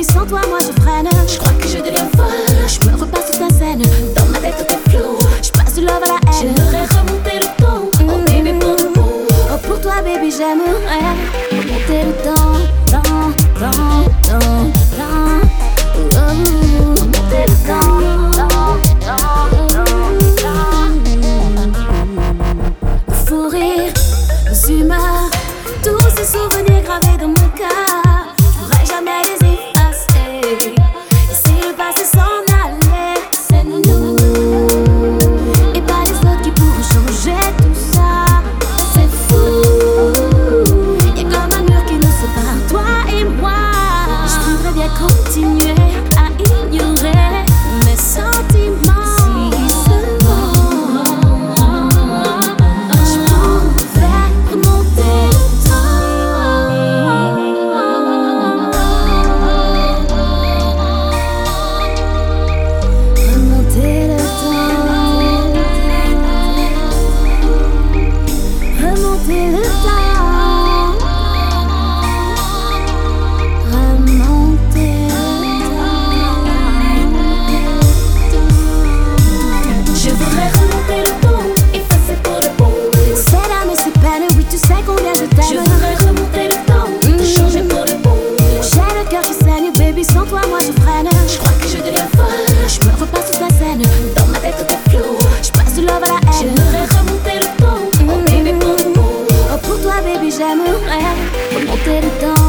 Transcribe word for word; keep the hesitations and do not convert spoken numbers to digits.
baby, sans toi, moi je freine. Je crois que je deviens folle. Je me repasse toute la scène. Dans ma tête tout est flou. Je passe du love à la haine. J'aimerais remonter le temps. Oh baby, pour de bon. Oh, pour toi, baby, j'aimerais remonter le temps. Temps, temps, temps, temps. Oh, oh, remonter le temps. Temps, temps, temps, temps. Fou rire, nos humeurs, tous ces souvenirs gravés dans mon cœur. Je pourrais jamais les effacer. Laisser le passé s'en aller. C'est nous et pas les autres qui pourront changer tout ça. C'est fou. Y'a comme un mur qui nous sépare, toi et moi. Je voudrais bien continuer à ignorer mes sentiments. Si seulement je pouvais remonter le temps. Remonter le temps. Remonter le temps. Remonter le temps. Je voudrais remonter le temps. Effacer pour de bon. C'est là mais c'est peine, oui tu sais combien je Je t'aime. voudrais remonter le temps. Changer pour de bon. J'ai le cœur qui saigne, baby, sans toi moi je freine. Je crois que je deviens folle. Je me repasse toute la scène. Dans ma tête tout est flou. Je passe du love à la haine. J'aimerais remonter le temps. Oh baby, pour de bon. Oh pour toi baby j'aimerais remonter le temps.